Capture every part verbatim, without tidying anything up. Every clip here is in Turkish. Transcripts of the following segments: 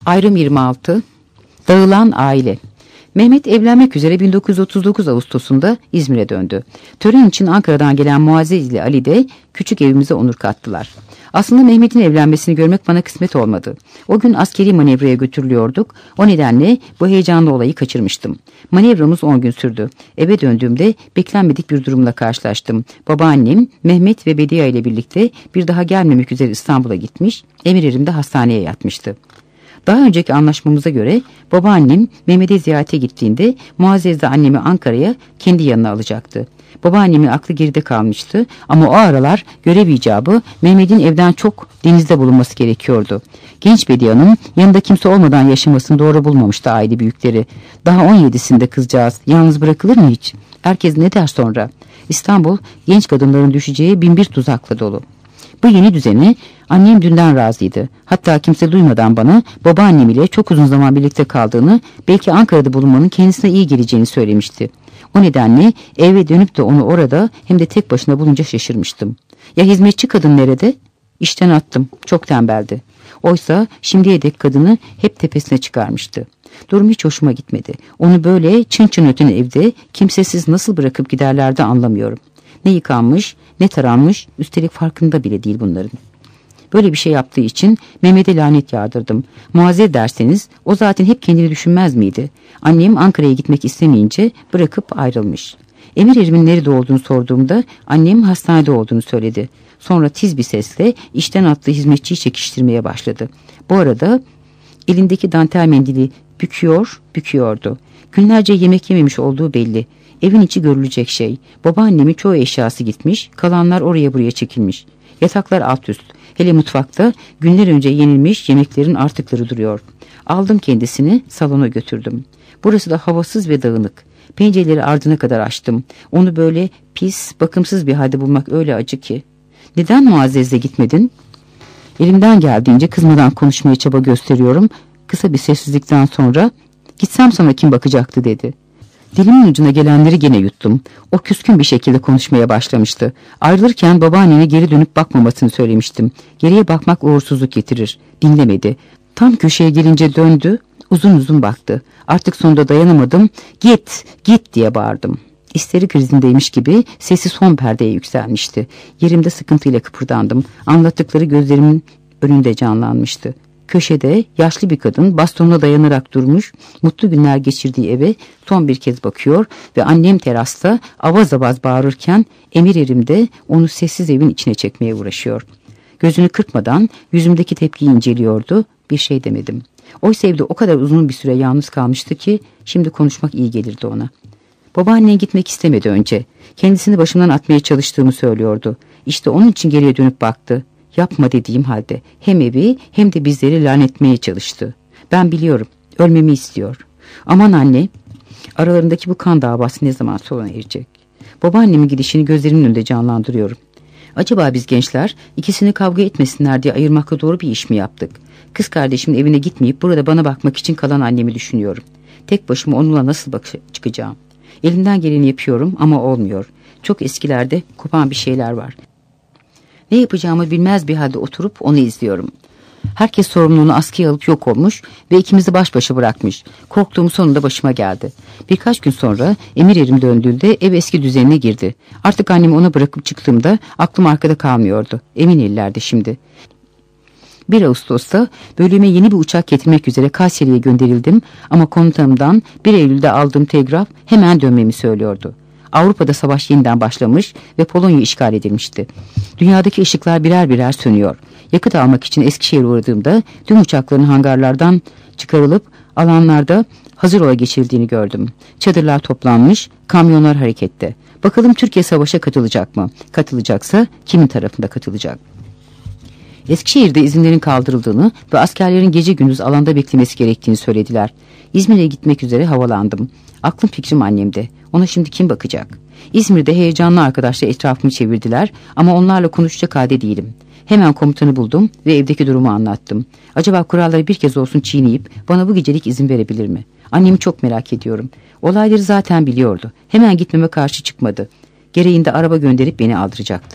Ayrım yirmi altı. Dağılan aile. Mehmet evlenmek üzere bin dokuz yüz otuz dokuz Ağustos'unda İzmir'e döndü. Tören için Ankara'dan gelen Muazzez ile Ali de küçük evimize onur kattılar. Aslında Mehmet'in evlenmesini görmek bana kısmet olmadı. O gün askeri manevraya götürülüyorduk. O nedenle bu heyecanlı olayı kaçırmıştım. Manevramız on gün sürdü. Eve döndüğümde beklenmedik bir durumla karşılaştım. Babaannem, Mehmet ve Bediye ile birlikte bir daha gelmemek üzere İstanbul'a gitmiş, Emirer'imde hastaneye yatmıştı. Daha önceki anlaşmamıza göre babaannem Mehmet'e ziyarete gittiğinde Muazzez de annemi Ankara'ya kendi yanına alacaktı. Babaannemin aklı geride kalmıştı ama o aralar görev icabı Mehmet'in evden çok denizde bulunması gerekiyordu. Genç Bediye Hanım yanında kimse olmadan yaşamasını doğru bulmamıştı aile büyükleri. Daha on yedisinde kızcağız yalnız bırakılır mı hiç? Herkes ne der sonra? İstanbul genç kadınların düşeceği bin bir tuzakla dolu. Bu yeni düzeni annem dünden razıydı. Hatta kimse duymadan bana babaannem ile çok uzun zaman birlikte kaldığını, belki Ankara'da bulunmanın kendisine iyi geleceğini söylemişti. O nedenle eve dönüp de onu orada hem de tek başına bulunca şaşırmıştım. Ya hizmetçi kadın nerede? İşten attım. Çok tembeldi. Oysa şimdiye dek kadını hep tepesine çıkarmıştı. Durum hiç hoşuma gitmedi. Onu böyle çın çın öten evde kimsesiz nasıl bırakıp giderlerdi anlamıyorum. Ne yıkanmış, ne taranmış, üstelik farkında bile değil bunların. Böyle bir şey yaptığı için Mehmet'e lanet yağdırdım. Muazzez derseniz o zaten hep kendini düşünmez miydi? Annem Ankara'ya gitmek istemeyince bırakıp ayrılmış. Emirer'imin nerede olduğunu sorduğumda annem hastanede olduğunu söyledi. Sonra tiz bir sesle işten attığı hizmetçiyi çekiştirmeye başladı. Bu arada elindeki dantel mendili büküyor, büküyordu. Günlerce yemek yememiş olduğu belli. Evin içi görülecek şey. Babaannemin çoğu eşyası gitmiş, kalanlar oraya buraya çekilmiş. Yataklar alt üst. Hele mutfakta günler önce yenilmiş yemeklerin artıkları duruyor. Aldım kendisini salona götürdüm. Burası da havasız ve dağınık. Pencereleri ardına kadar açtım. Onu böyle pis, bakımsız bir halde bulmak öyle acı ki. Neden Muazzez'le gitmedin? Elimden geldiğince kızmadan konuşmaya çaba gösteriyorum. Kısa bir sessizlikten sonra gitsem sana kim bakacaktı dedi. Dilimin ucuna gelenleri gene yuttum. O küskün bir şekilde konuşmaya başlamıştı. Ayrılırken babaannene geri dönüp bakmamasını söylemiştim. Geriye bakmak uğursuzluk getirir. Dinlemedi. Tam köşeye gelince döndü, uzun uzun baktı. Artık sonunda dayanamadım. Git, git diye bağırdım. İsteri krizindeymiş gibi sesi son perdeye yükselmişti. Yerimde sıkıntıyla kıpırdandım. Anlattıkları gözlerimin önünde canlanmıştı. Köşede yaşlı bir kadın bastonuna dayanarak durmuş, mutlu günler geçirdiği eve son bir kez bakıyor ve annem terasta avaz avaz bağırırken Emirer'im de onu sessiz evin içine çekmeye uğraşıyor. Gözünü kırpmadan yüzümdeki tepkiyi inceliyordu, bir şey demedim. Oysa evde o kadar uzun bir süre yalnız kalmıştı ki şimdi konuşmak iyi gelirdi ona. Babaannen gitmek istemedi önce. Kendisini başımdan atmaya çalıştığımı söylüyordu. İşte onun için geriye dönüp baktı. Yapma dediğim halde hem evi hem de bizleri lanetmeye çalıştı. Ben biliyorum, ölmemi istiyor. Aman anne, aralarındaki bu kan davası ne zaman sona erecek? Babaannemin gidişini gözlerimin önünde canlandırıyorum. Acaba biz gençler ikisini kavga etmesinler diye ayırmakla doğru bir iş mi yaptık? Kız kardeşimin evine gitmeyip burada bana bakmak için kalan annemi düşünüyorum. Tek başıma onunla nasıl bak çıkacağım? Elimden geleni yapıyorum ama olmuyor. Çok eskilerde kopan bir şeyler var. Ne yapacağımı bilmez bir halde oturup onu izliyorum. Herkes sorumluluğunu askıya alıp yok olmuş ve ikimizi baş başa bırakmış. Korktuğum sonunda başıma geldi. Birkaç gün sonra Emirer'im döndüğünde ev eski düzenine girdi. Artık annemi ona bırakıp çıktığımda aklım arkada kalmıyordu. Emin ellerde şimdi. bir Ağustos'ta bölüme yeni bir uçak getirmek üzere Kayseri'ye gönderildim ama komutanımdan bir Eylül'de aldığım telgraf hemen dönmemi söylüyordu. Avrupa'da savaş yeniden başlamış ve Polonya işgal edilmişti. Dünyadaki ışıklar birer birer sönüyor. Yakıt almak için Eskişehir'e uğradığımda tüm uçakların hangarlardan çıkarılıp alanlarda hazır ola geçirildiğini gördüm. Çadırlar toplanmış, kamyonlar harekette. Bakalım Türkiye savaşa katılacak mı? Katılacaksa kimin tarafında katılacak? Eskişehir'de izinlerin kaldırıldığını ve askerlerin gece gündüz alanda beklemesi gerektiğini söylediler. İzmir'e gitmek üzere havalandım. Aklım fikrim annemde. Ona şimdi kim bakacak? İzmir'de heyecanlı arkadaşlar etrafımı çevirdiler ama onlarla konuşacak halde değilim. Hemen komutanı buldum ve evdeki durumu anlattım. Acaba kuralları bir kez olsun çiğneyip bana bu gecelik izin verebilir mi? Annemi çok merak ediyorum. Olayları zaten biliyordu. Hemen gitmeme karşı çıkmadı. Gereğinde araba gönderip beni aldıracaktı.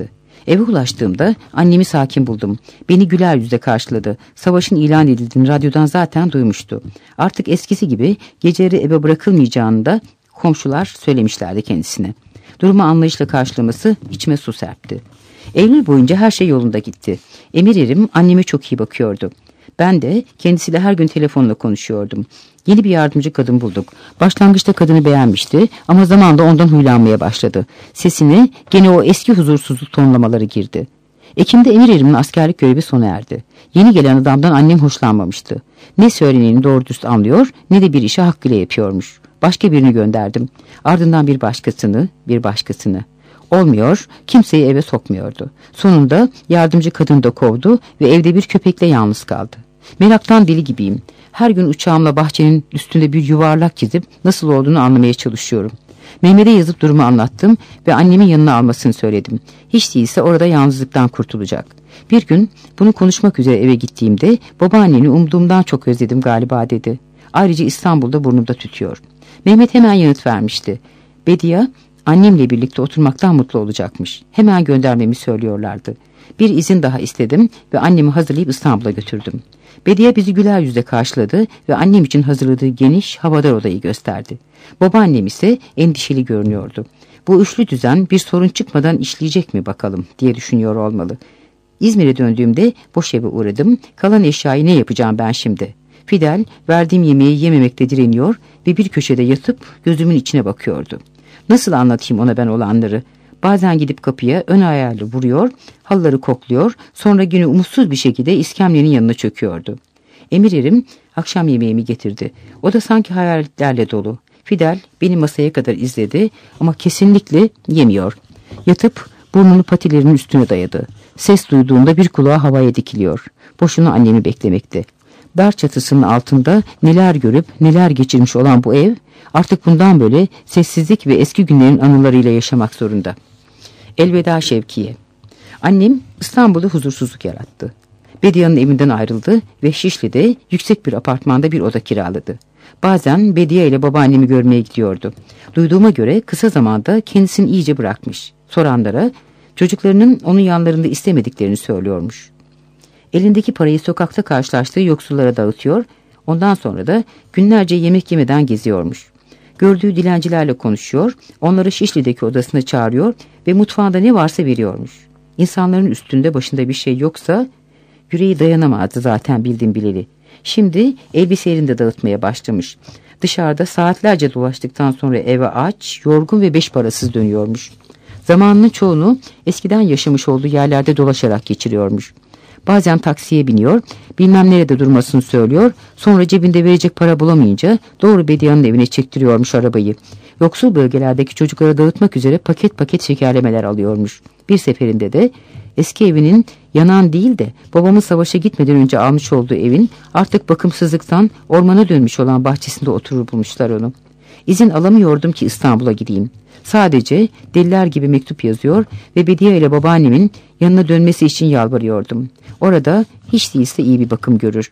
Eve ulaştığımda annemi sakin buldum. Beni güler yüzle karşıladı. Savaşın ilan edildiğini radyodan zaten duymuştu. Artık eskisi gibi geceleri eve bırakılmayacağını da komşular söylemişlerdi kendisine. Durumu anlayışla karşılaması içime su serpti. Eylül boyunca her şey yolunda gitti. Emir erim anneme çok iyi bakıyordu. Ben de kendisiyle her gün telefonla konuşuyordum. Yeni bir yardımcı kadın bulduk. Başlangıçta kadını beğenmişti ama zamanla ondan huylanmaya başladı. Sesine gene o eski huzursuzluk tonlamaları girdi. Ekim'de Emir erimin askerlik görevi sona erdi. Yeni gelen adamdan annem hoşlanmamıştı. Ne söyleneni doğru düz anlıyor ne de bir işi hakkıyla yapıyormuş. Başka birini gönderdim. Ardından bir başkasını, bir başkasını. Olmuyor, kimseyi eve sokmuyordu. Sonunda yardımcı kadını da kovdu ve evde bir köpekle yalnız kaldı. Meraktan deli gibiyim. Her gün uçağımla bahçenin üstünde bir yuvarlak çizip nasıl olduğunu anlamaya çalışıyorum. Mehmet'e yazıp durumu anlattım ve annemin yanına almasını söyledim. Hiç değilse orada yalnızlıktan kurtulacak. Bir gün bunu konuşmak üzere eve gittiğimde babaanneni umduğumdan çok özledim galiba dedi. Ayrıca İstanbul'da burnumda tütüyor. Mehmet hemen yanıt vermişti. Bediye annemle birlikte oturmaktan mutlu olacakmış. Hemen göndermemi söylüyorlardı. Bir izin daha istedim ve annemi hazırlayıp İstanbul'a götürdüm. Bediye bizi güler yüzle karşıladı ve annem için hazırladığı geniş havadar odayı gösterdi. Babaannem ise endişeli görünüyordu. Bu üçlü düzen bir sorun çıkmadan işleyecek mi bakalım diye düşünüyor olmalı. İzmir'e döndüğümde boş eve uğradım. Kalan eşyayı ne yapacağım ben şimdi? Fidel verdiğim yemeği yememekte direniyor ve bir köşede yatıp gözümün içine bakıyordu. Nasıl anlatayım ona ben olanları? Bazen gidip kapıya ön ayağıyla vuruyor, halıları kokluyor, sonra yine umutsuz bir şekilde iskemlenin yanına çöküyordu. Emir erim akşam yemeğimi getirdi. O da sanki hayaletlerle dolu. Fidel beni masaya kadar izledi ama kesinlikle yemiyor. Yatıp burnunu patilerinin üstüne dayadı. Ses duyduğunda bir kulağı havaya dikiliyor. Boşuna annemi beklemekte. Dar çatısının altında neler görüp neler geçirmiş olan bu ev artık bundan böyle sessizlik ve eski günlerin anılarıyla yaşamak zorunda. Elveda Şevkiye. Annem İstanbul'da huzursuzluk yarattı. Bediye'nin evinden ayrıldı ve Şişli'de yüksek bir apartmanda bir oda kiraladı. Bazen Bediye ile babaannemi görmeye gidiyordu. Duyduğuma göre kısa zamanda kendisini iyice bırakmış. Soranlara çocuklarının onun yanlarında istemediklerini söylüyormuş. Elindeki parayı sokakta karşılaştığı yoksullara dağıtıyor, ondan sonra da günlerce yemek yemeden geziyormuş. Gördüğü dilencilerle konuşuyor, onları Şişli'deki odasına çağırıyor ve mutfağında ne varsa veriyormuş. İnsanların üstünde başında bir şey yoksa yüreği dayanamazdı zaten bildim bileli. Şimdi elbiselerini de dağıtmaya başlamış. Dışarıda saatlerce dolaştıktan sonra eve aç, yorgun ve beş parasız dönüyormuş. Zamanının çoğunu eskiden yaşamış olduğu yerlerde dolaşarak geçiriyormuş. Bazen taksiye biniyor, bilmem nerede durmasını söylüyor, sonra cebinde verecek para bulamayınca doğru Bediye'nin evine çektiriyormuş arabayı. Yoksul bölgelerdeki çocuklara dağıtmak üzere paket paket şekerlemeler alıyormuş. Bir seferinde de eski evinin yanan değil de babamın savaşa gitmeden önce almış olduğu evin artık bakımsızlıktan ormana dönmüş olan bahçesinde oturur bulmuşlar onu. İzin alamıyordum ki İstanbul'a gideyim. Sadece deliler gibi mektup yazıyor ve Bediye ile babaannemin yanına dönmesi için yalvarıyordum. Orada hiç değilse iyi bir bakım görür.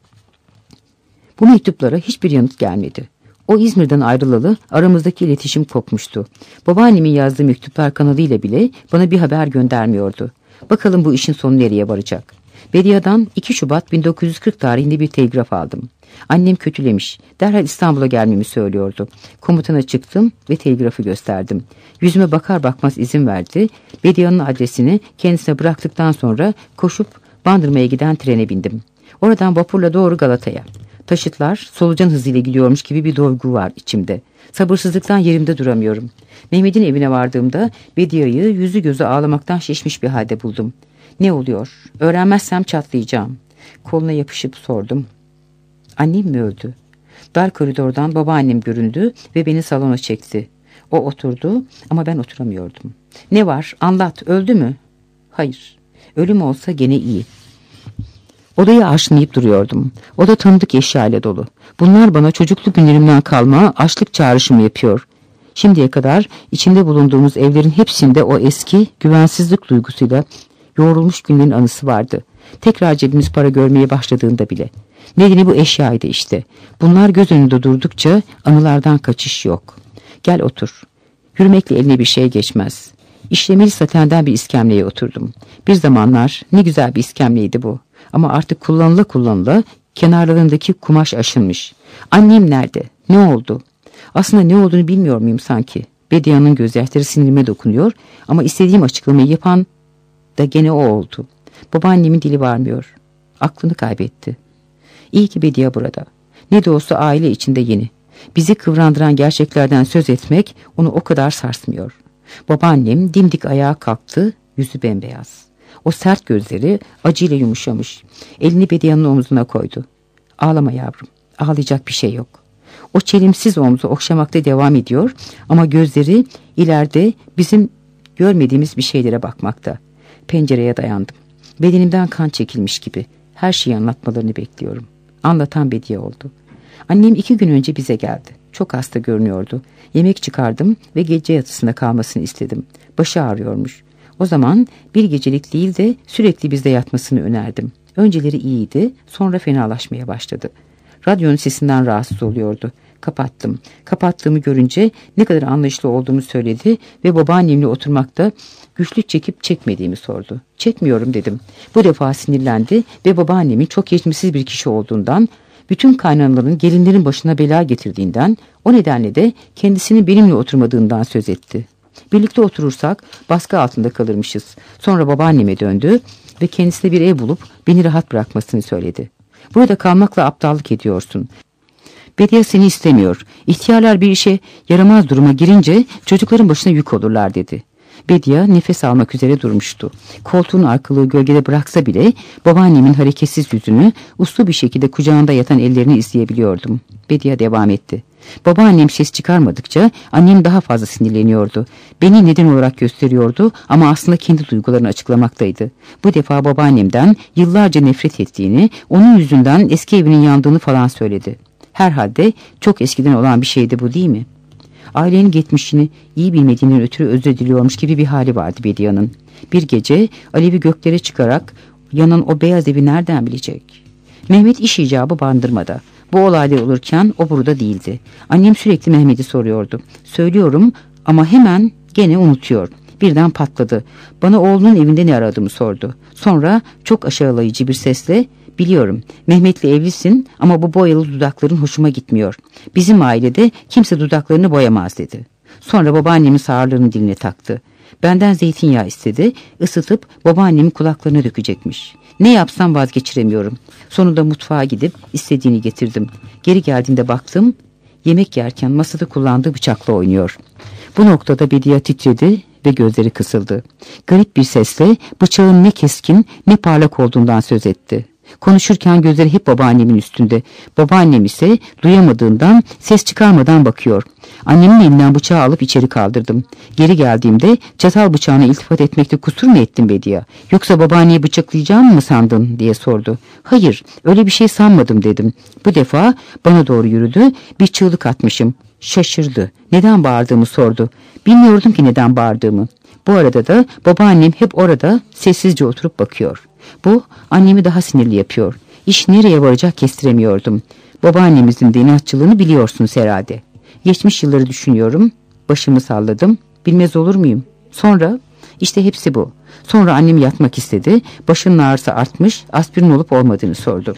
Bu mektuplara hiçbir yanıt gelmedi. O İzmir'den ayrılalı aramızdaki iletişim kopmuştu. Babaannemin yazdığı mektuplar kanalıyla bile bana bir haber göndermiyordu. Bakalım bu işin sonu nereye varacak? Bediye'den iki Şubat bin dokuz yüz kırk tarihinde bir telgraf aldım. Annem kötülemiş. Derhal İstanbul'a gelmemi söylüyordu. Komutana çıktım ve telgrafı gösterdim. Yüzüme bakar bakmaz izin verdi. Bediye'nin adresini kendisine bıraktıktan sonra koşup Bandırma'ya giden trene bindim. Oradan vapurla doğru Galata'ya. Taşıtlar solucan hızıyla gidiyormuş gibi bir duygu var içimde. Sabırsızlıktan yerimde duramıyorum. Mehmet'in evine vardığımda Bediye'yi yüzü gözü ağlamaktan şişmiş bir halde buldum. Ne oluyor? Öğrenmezsem çatlayacağım. Koluna yapışıp sordum. Annem mi öldü? Dar koridordan babaannem göründü ve beni salona çekti. O oturdu ama ben oturamıyordum. Ne var? Anlat. Öldü mü? Hayır. Ölüm olsa gene iyi. Odayı arşınlayıp duruyordum. Oda tanıdık eşya ile dolu. Bunlar bana çocukluk günlerimden kalma açlık çağrışımı yapıyor. Şimdiye kadar içinde bulunduğumuz evlerin hepsinde o eski güvensizlik duygusuyla yoğrulmuş günlerin anısı vardı. Tekrar cebimiz para görmeye başladığında bile. Nedeni bu eşyaydı işte. Bunlar göz önünde durdukça anılardan kaçış yok. Gel otur. Yürümekle eline bir şey geçmez. İşlemeli satenden bir iskemleye oturdum. Bir zamanlar ne güzel bir iskemleydi bu. Ama artık kullanıla kullanıla kenarlarındaki kumaş aşınmış. Annem nerede? Ne oldu? Aslında ne olduğunu bilmiyor muyum sanki? Bedia'nın gözyaşları sinirime dokunuyor ama istediğim açıklamayı yapan da gene o oldu. Babaannemin dili varmıyor. Aklını kaybetti. İyi ki Bedia burada. Ne de olsa aile içinde yeni. Bizi kıvrandıran gerçeklerden söz etmek onu o kadar sarsmıyor. Babaannem dimdik ayağa kalktı, yüzü bembeyaz. O sert gözleri acıyla yumuşamış. Elini Bedia'nın omzuna koydu. Ağlama yavrum, ağlayacak bir şey yok. O çelimsiz omzu okşamakta devam ediyor ama gözleri ileride bizim görmediğimiz bir şeylere bakmakta. Pencereye dayandım. Bedenimden kan çekilmiş gibi. Her şeyi anlatmalarını bekliyorum. Anlatan Bedia oldu. Annem iki gün önce bize geldi. Çok hasta görünüyordu. Yemek çıkardım ve gece yatısında kalmasını istedim. Başı ağrıyormuş. O zaman bir gecelik değil de sürekli bizde yatmasını önerdim. Önceleri iyiydi, sonra fenalaşmaya başladı. Radyonun sesinden rahatsız oluyordu. Kapattım. Kapattığımı görünce ne kadar anlayışlı olduğumu söyledi ve babaannemle oturmakta güçlük çekip çekmediğimi sordu. Çekmiyorum dedim. Bu defa sinirlendi ve babaannemin çok geçimsiz bir kişi olduğundan, bütün kaynanaların gelinlerin başına bela getirdiğinden, o nedenle de kendisinin benimle oturmadığından söz etti. Birlikte oturursak baskı altında kalırmışız. Sonra babaanneme döndü ve kendisine bir ev bulup beni rahat bırakmasını söyledi. Burada kalmakla aptallık ediyorsun. Bedia seni istemiyor. İhtiyarlar bir işe yaramaz duruma girince çocukların başına yük olurlar dedi. Bedia nefes almak üzere durmuştu. Koltuğun arkalığı gölgede bıraksa bile babaannemin hareketsiz yüzünü, uslu bir şekilde kucağında yatan ellerini izleyebiliyordum. Bedia devam etti. Babaannem ses çıkarmadıkça annem daha fazla sinirleniyordu. Beni neden olarak gösteriyordu ama aslında kendi duygularını açıklamaktaydı. Bu defa babaannemden yıllarca nefret ettiğini, onun yüzünden eski evinin yandığını falan söyledi. Herhalde çok eskiden olan bir şeydi bu, değil mi? Ailenin geçmişini iyi bilmediğinden ötürü özür diliyormuş gibi bir hali vardı Bedia'nın. Bir gece alevi göklere çıkarak yanan o beyaz evi nereden bilecek? Mehmet iş icabı Bandırma'da. Bu olaylar olurken o burada değildi. Annem sürekli Mehmet'i soruyordu. Söylüyorum ama hemen gene unutuyor. Birden patladı. Bana oğlunun evinde ne aradığımı sordu. Sonra çok aşağılayıcı bir sesle, biliyorum Mehmet'le evlisin ama bu boyalı dudakların hoşuma gitmiyor. Bizim ailede kimse dudaklarını boyamaz dedi. Sonra babaannemin sağırlığını diline taktı. Benden zeytinyağı istedi, ısıtıp babaannemin kulaklarına dökecekmiş. Ne yapsam vazgeçiremiyorum. Sonunda mutfağa gidip istediğini getirdim. Geri geldiğinde baktım, yemek yerken masada kullandığı bıçakla oynuyor. Bu noktada Bedia titredi ve gözleri kısıldı. Garip bir sesle bıçağın ne keskin ne parlak olduğundan söz etti. Konuşurken gözleri hep babaannemin üstünde. Babaannem ise duyamadığından ses çıkarmadan bakıyor. Annemin elinden bıçağı alıp içeri kaldırdım. Geri geldiğimde çatal bıçağına iltifat etmekte kusur mu ettin Bedia? Yoksa babaanneyi bıçaklayacağımı mı sandın diye sordu. Hayır, öyle bir şey sanmadım dedim. Bu defa bana doğru yürüdü, bir çığlık atmışım. Şaşırdı. Neden bağırdığımı sordu. Bilmiyordum ki neden bağırdığımı. Bu arada da babaannem hep orada sessizce oturup bakıyor. Bu annemi daha sinirli yapıyor. İş nereye varacak kestiremiyordum. Babaannemizin de inatçılığını biliyorsunuz herhalde. Geçmiş yılları düşünüyorum. Başımı salladım. Bilmez olur muyum? Sonra işte hepsi bu. Sonra annem yatmak istedi. Başının ağrısı artmış. Aspirin olup olmadığını sordu.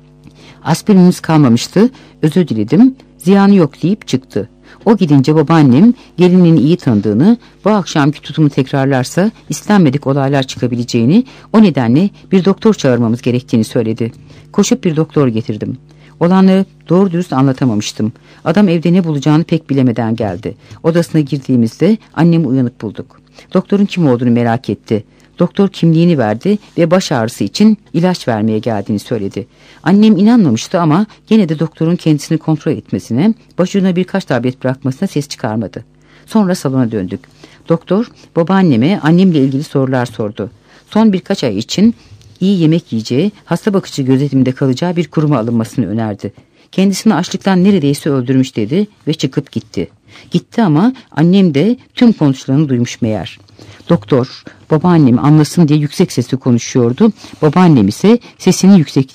Aspirinimiz kalmamıştı. Özür diledim. Ziyanı yok deyip çıktı. O gidince babaannem gelinin iyi tanıdığını, bu akşamki tutumu tekrarlarsa istenmedik olaylar çıkabileceğini, o nedenle bir doktor çağırmamız gerektiğini söyledi. Koşup bir doktor getirdim. Olanları doğru dürüst anlatamamıştım. Adam evde ne bulacağını pek bilemeden geldi. Odasına girdiğimizde annemi uyanık bulduk. Doktorun kim olduğunu merak etti. Doktor kimliğini verdi ve baş ağrısı için ilaç vermeye geldiğini söyledi. Annem inanmamıştı ama gene de doktorun kendisini kontrol etmesine, başucuna birkaç tablet bırakmasına ses çıkarmadı. Sonra salona döndük. Doktor babaanneme annemle ilgili sorular sordu. Son birkaç ay için iyi yemek yiyeceği, hasta bakıcı gözetiminde kalacağı bir kuruma alınmasını önerdi. Kendisini açlıktan neredeyse öldürmüş dedi ve çıkıp gitti. Gitti ama annem de tüm konuşulanı duymuş meğer. Doktor babaannem anlasın diye yüksek sesle konuşuyordu. Babaannem ise sesinin yüksekliğini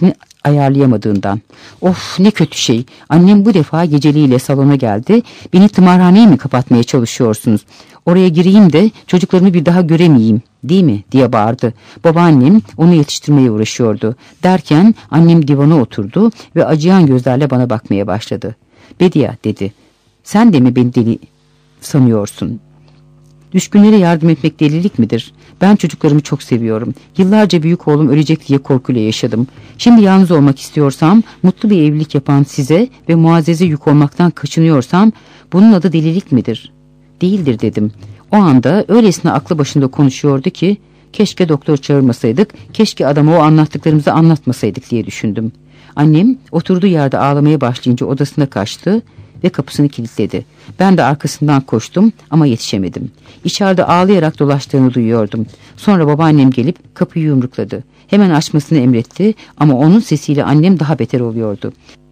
ayarlayamadığından. Of, ne kötü şey. Annem bu defa geceliğiyle salona geldi. Beni tımarhaneye mi kapatmaya çalışıyorsunuz? Oraya gireyim de çocuklarımı bir daha göremeyeyim, değil mi? Diye bağırdı. Babaannem onu yetiştirmeye uğraşıyordu. Derken annem divana oturdu ve acıyan gözlerle bana bakmaya başladı. Bediye, dedi. Sen de mi beni deli sanıyorsun? Düşkünlere yardım etmek delilik midir? Ben çocuklarımı çok seviyorum. Yıllarca büyük oğlum ölecek diye korkuyla yaşadım. Şimdi yalnız olmak istiyorsam, mutlu bir evlilik yapan size ve Muazzez'e yük olmaktan kaçınıyorsam, bunun adı delilik midir? Değildir, dedim. O anda öylesine aklı başında konuşuyordu ki, keşke doktor çağırmasaydık, keşke adama o anlattıklarımızı anlatmasaydık diye düşündüm. Annem oturduğu yerde ağlamaya başlayınca odasına kaçtı ve kapısını kilitledi. Ben de arkasından koştum ama yetişemedim. İçeride ağlayarak dolaştığını duyuyordum. Sonra babaannem gelip kapıyı yumrukladı. Hemen açmasını emretti ama onun sesiyle annem daha beter oluyordu.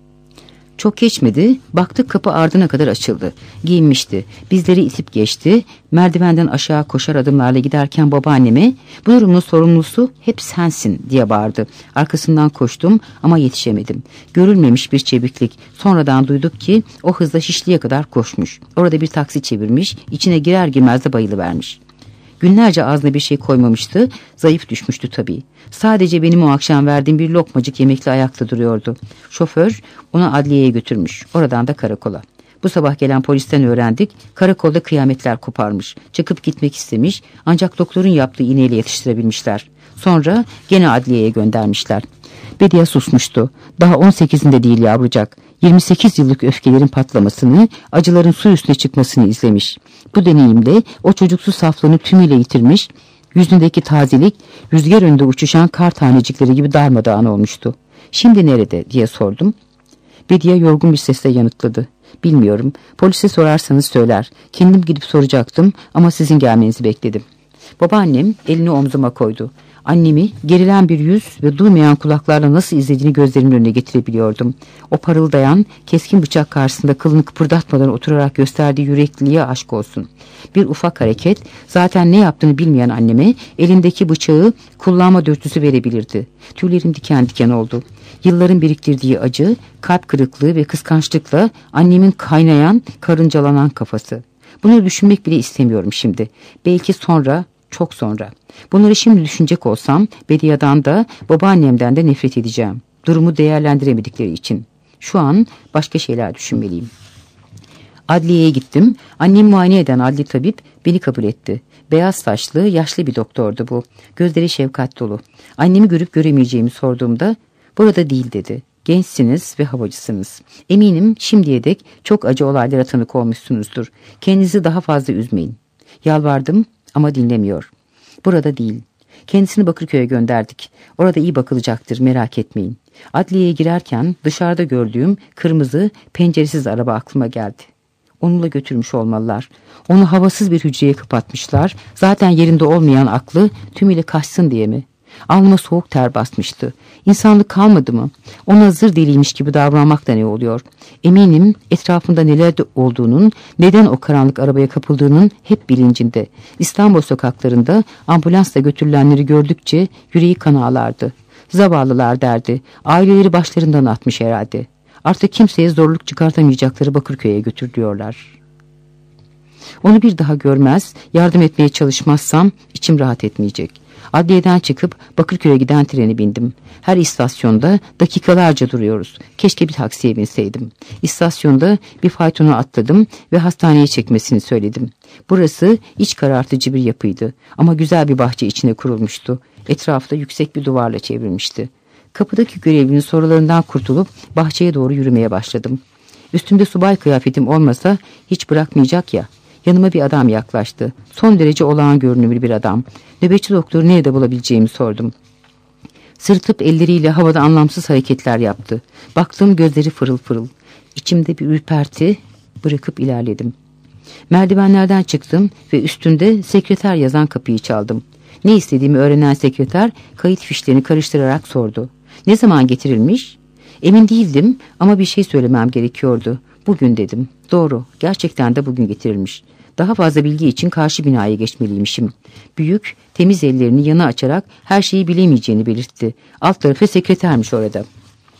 Çok geçmedi, baktık kapı ardına kadar açıldı. Giyinmişti, bizleri itip geçti. Merdivenden aşağı koşar adımlarla giderken babaanneme, bu durumun sorumlusu hep sensin diye bağırdı. Arkasından koştum ama yetişemedim. Görülmemiş bir çeviklik. Sonradan duyduk ki o hızla Şişli'ye kadar koşmuş. Orada bir taksi çevirmiş, içine girer girmez de bayılıvermiş. Günlerce ağzına bir şey koymamıştı, zayıf düşmüştü tabii. Sadece benim o akşam verdiğim bir lokmacık yemekle ayakta duruyordu. Şoför onu adliyeye götürmüş, oradan da karakola. Bu sabah gelen polisten öğrendik, karakolda kıyametler koparmış. Çıkıp gitmek istemiş, ancak doktorun yaptığı iğneyle yetiştirebilmişler. Sonra gene adliyeye göndermişler. Bediye susmuştu. Daha on sekizinde değil yavrucak. yirmi sekiz yıllık öfkelerin patlamasını, acıların su üstüne çıkmasını izlemiş. Bu deneyimde o çocuksu saflığını tümüyle yitirmiş, yüzündeki tazelik rüzgar önünde uçuşan kar tanecikleri gibi darmadağın olmuştu. Şimdi nerede diye sordum. Bediye yorgun bir sesle yanıtladı. Bilmiyorum, polise sorarsanız söyler. Kendim gidip soracaktım ama sizin gelmenizi bekledim. Babaannem elini omzuma koydu. Annemi gerilen bir yüz ve duymayan kulaklarla nasıl izlediğini gözlerimin önüne getirebiliyordum. O parıldayan, keskin bıçak karşısında kılını kıpırdatmadan oturarak gösterdiği yürekliliğe aşk olsun. Bir ufak hareket, zaten ne yaptığını bilmeyen anneme elindeki bıçağı kullanma dürtüsü verebilirdi. Tüylerim diken diken oldu. Yılların biriktirdiği acı, kalp kırıklığı ve kıskançlıkla annemin kaynayan, karıncalanan kafası. Bunu düşünmek bile istemiyorum şimdi. Belki sonra, çok sonra. Bunları şimdi düşünecek olsam Bediye'den de babaannemden de nefret edeceğim. Durumu değerlendiremedikleri için. Şu an başka şeyler düşünmeliyim. Adliyeye gittim. Annemi muayene eden adli tabip beni kabul etti. Beyaz saçlı, yaşlı bir doktordu bu. Gözleri şefkat dolu. Annemi görüp göremeyeceğimi sorduğumda burada değil dedi. Gençsiniz ve havacısınız. Eminim şimdiye dek çok acı olaylara tanık olmuşsunuzdur. Kendinizi daha fazla üzmeyin. Yalvardım ama dinlemiyor. Burada değil. Kendisini Bakırköy'e gönderdik. Orada iyi bakılacaktır, merak etmeyin. Adliyeye girerken dışarıda gördüğüm kırmızı penceresiz araba aklıma geldi. Onunla götürmüş olmalılar. Onu havasız bir hücreye kapatmışlar. Zaten yerinde olmayan aklı tümüyle kaçsın diye mi? Alnıma soğuk ter basmıştı. İnsanlık kalmadı mı? Ona zır deliymiş gibi davranmak da ne oluyor? Eminim etrafında neler olduğunun, neden o karanlık arabaya kapıldığının hep bilincinde. İstanbul sokaklarında ambulansla götürülenleri gördükçe yüreği kan ağlardı. Zavallılar derdi. Aileleri başlarından atmış herhalde. Artık kimseye zorluk çıkartamayacakları Bakırköy'e götür diyorlar. Onu bir daha görmez, yardım etmeye çalışmazsam içim rahat etmeyecek. Adliyeden çıkıp Bakırköy'e giden treni bindim. Her istasyonda dakikalarca duruyoruz. Keşke bir taksiye binseydim. İstasyonda bir faytona atladım ve hastaneye çekmesini söyledim. Burası iç karartıcı bir yapıydı ama güzel bir bahçe içine kurulmuştu. Etrafı da yüksek bir duvarla çevrilmişti. Kapıdaki görevlinin sorularından kurtulup bahçeye doğru yürümeye başladım. Üstümde subay kıyafetim olmasa hiç bırakmayacak ya. Yanıma bir adam yaklaştı. Son derece olağan görünümlü bir adam. Nöbetçi doktoru nerede bulabileceğimi sordum. Sırıtıp elleriyle havada anlamsız hareketler yaptı. Baktım gözleri fırıl fırıl. İçimde bir ürperti, bırakıp ilerledim. Merdivenlerden çıktım ve üstünde sekreter yazan kapıyı çaldım. Ne istediğimi öğrenen sekreter kayıt fişlerini karıştırarak sordu. Ne zaman getirilmiş? Emin değildim ama bir şey söylemem gerekiyordu. Bugün dedim. Doğru, gerçekten de bugün getirilmiş. Daha fazla bilgi için karşı binaya geçmeliymişim. Büyük, temiz ellerini yana açarak her şeyi bilemeyeceğini belirtti. Alt tarafı sekretermiş orada.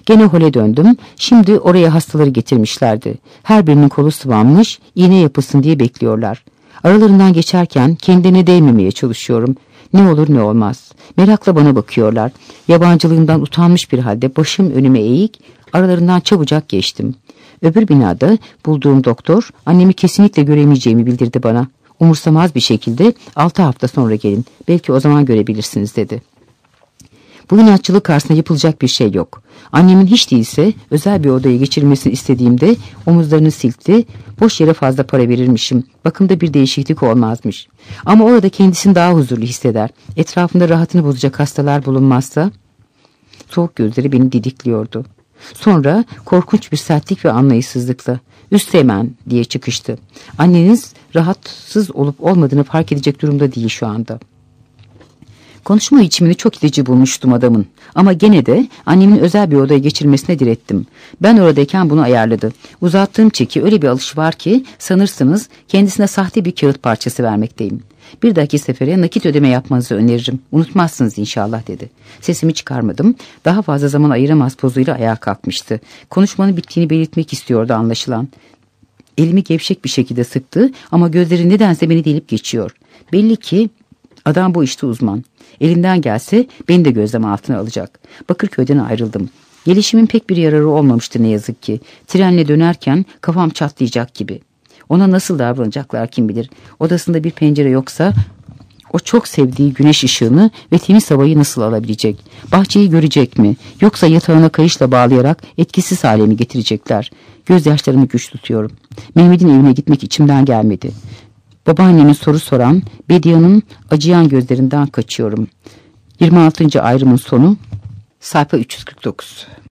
Gene hole döndüm. Şimdi oraya hastaları getirmişlerdi. Her birinin kolu sıvanmış, iğne yapılsın diye bekliyorlar. Aralarından geçerken kendine değmemeye çalışıyorum. Ne olur ne olmaz. Merakla bana bakıyorlar. Yabancılığımdan utanmış bir halde başım önüme eğik, aralarından çabucak geçtim. Öbür binada bulduğum doktor annemi kesinlikle göremeyeceğimi bildirdi bana. Umursamaz bir şekilde altı hafta sonra gelin. Belki o zaman görebilirsiniz dedi. Bu inatçılık karşısında yapılacak bir şey yok. Annemin hiç değilse özel bir odaya geçirilmesini istediğimde omuzlarını silkti. Boş yere fazla para verirmişim. Bakımda bir değişiklik olmazmış. Ama orada kendisini daha huzurlu hisseder. Etrafında rahatını bozacak hastalar bulunmazsa... Soğuk gözleri beni didikliyordu. Sonra korkunç bir sertlik ve anlayışsızlıkla "Üsteğmen" diye çıkıştı. Anneniz rahatsız olup olmadığını fark edecek durumda değil şu anda. Konuşma biçimini çok itici bulmuştum adamın. Ama gene de annemin özel bir odaya geçirmesine direttim. Ben oradayken bunu ayarladı. Uzattığım çeki öyle bir alış var ki sanırsınız kendisine sahte bir kağıt parçası vermekteyim. Bir dahaki sefere nakit ödeme yapmanızı öneririm. Unutmazsınız inşallah dedi. Sesimi çıkarmadım. Daha fazla zaman ayıramaz pozuyla ayağa kalkmıştı. Konuşmanın bittiğini belirtmek istiyordu anlaşılan. Elimi gevşek bir şekilde sıktı ama gözleri nedense beni delip geçiyor. Belli ki adam bu işte uzman. Elinden gelse beni de gözlem altına alacak. Bakırköy'den ayrıldım. Gelişimin pek bir yararı olmamıştı ne yazık ki. Trenle dönerken kafam çatlayacak gibi. Ona nasıl davranacaklar kim bilir. Odasında bir pencere yoksa o çok sevdiği güneş ışığını ve temiz havayı nasıl alabilecek? Bahçeyi görecek mi? Yoksa yatağına kayışla bağlayarak etkisiz hale mi getirecekler? Gözyaşlarımı güç tutuyorum. Mehmet'in evine gitmek içimden gelmedi. Babaannemin soru soran, Bediye'nin acıyan gözlerinden kaçıyorum. yirmi altıncı ayrımın sonu, sayfa üç yüz kırk dokuz.